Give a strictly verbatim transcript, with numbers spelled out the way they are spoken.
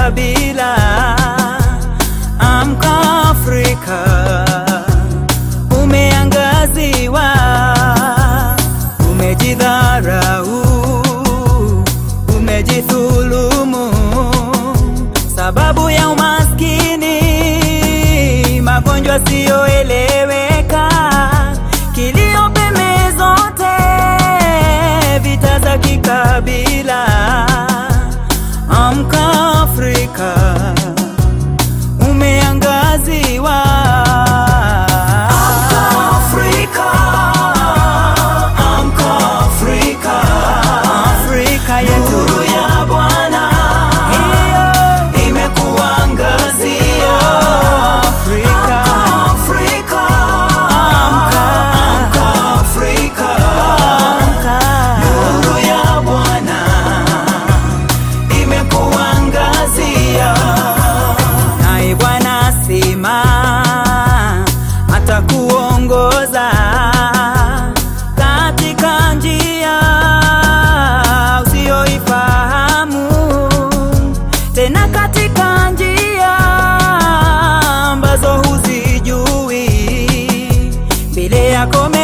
kikabila. Amka Afrika, umeangaziwa, umejidharau, umejithulumu, sababu ya umaskini, magonjwa siyoeleweka, kilio pembe zote, vita za kikabila. Amka Afrika, umeangaziwa. Amka Afrika, amka Afrika, Afrika yetu, nuru ya Bwana imekuangazia. Afrika, Afrika, amka, amka Afrika, amka, nuru ya Bwana imekuangazia. Naye Bwana sema atakuongoza katika njia usiyoifahamu, tena katika njia ambazo huzijui. Mbele yako